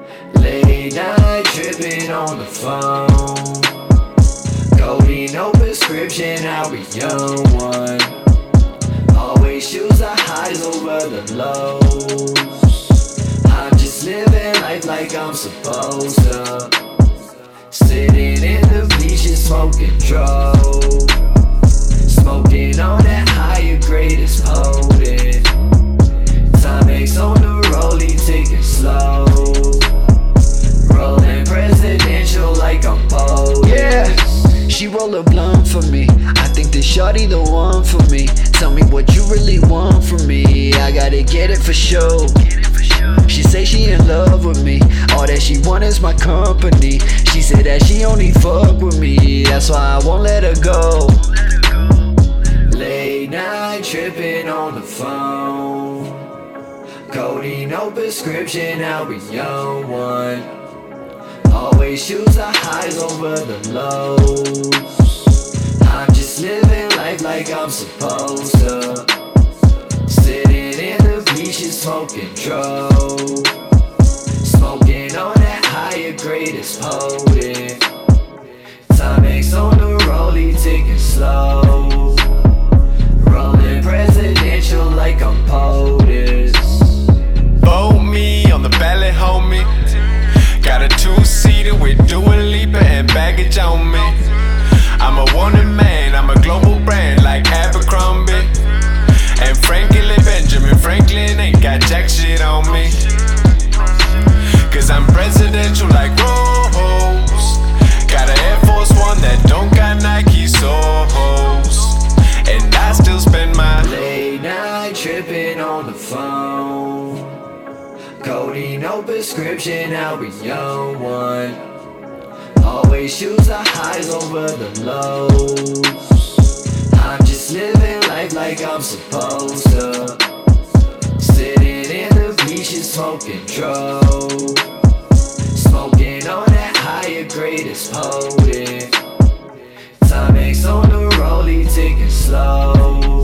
Late night tripping on the phone. Cody, no prescription, I'll be young one. Always choose the highs over the lows. I'm just living life like I'm supposed to. Sitting in the bleachers smoking dro. Smoking on that higher grade is potent. Timex on the rollie, taking slow. Rolling presidential like I'm bold. Yeah, she roll a blunt for me. I think this shawty the one for me. Tell me what you really want from me. I gotta get it for sure. She say she in love with me. All that she want is my company. She said that she only fuck with me. That's why I won't let her go. Late night tripping on the phone. Cody, no prescription, I'll be young one. Always choose the highs over the lows. I'm just living life like I'm supposed to. Sitting in the bleachers smoking dro. Smoking on that higher grade is potent. Timex on the rollie, taking slow. Rolling presidential like I'm POTUS. Vote me on the ballot, homie. Got a two-seater with Dua Lipa and baggage on me. I'm a wanted man, I'm a global brand like Abercrombie. And frankly, Benjamin Franklin ain't got jack shit on me. Cause I'm presidential like Rose. Got an Air Force One that don't got Nike soles. And I still spend my late night tripping on the phone. Cody, no prescription, I'll be young one. Always choose the highs over the lows. I'm just living life like I'm supposed to. Sitting in the bleachers smoking dro. Smoking on that higher grade is potent. Timex on the rollie, taking slow.